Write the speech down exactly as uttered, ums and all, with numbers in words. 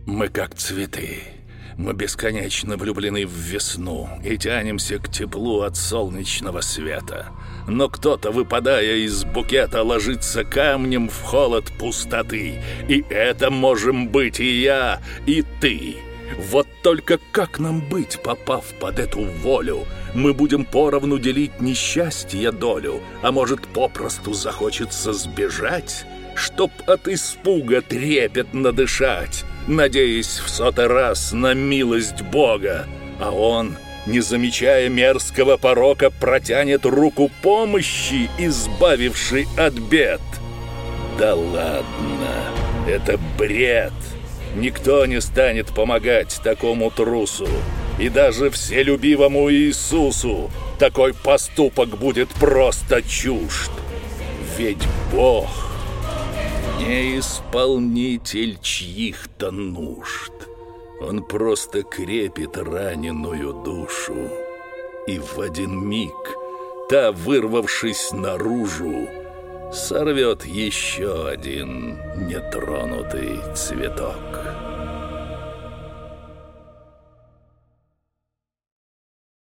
Мы как цветы. Мы бесконечно влюблены в весну и тянемся к теплу от солнечного света. Но кто-то, выпадая из букета, ложится камнем в холод пустоты. И это можем быть и я, и ты. Вот только как нам быть, попав под эту волю? Мы будем поровну делить несчастье долю, а может, попросту захочется сбежать, чтоб от испуга трепетно дышать, надеясь в сотый раз на милость Бога. А он, не замечая мерзкого порока, протянет руку помощи, избавившей от бед. Да ладно, это бред. Никто не станет помогать такому трусу. И даже вселюбивому Иисусу такой поступок будет просто чужд. Ведь Бог не исполнитель чьих-то нужд. Он просто крепит раненую душу. И в один миг та, вырвавшись наружу, сорвет еще один нетронутый цветок.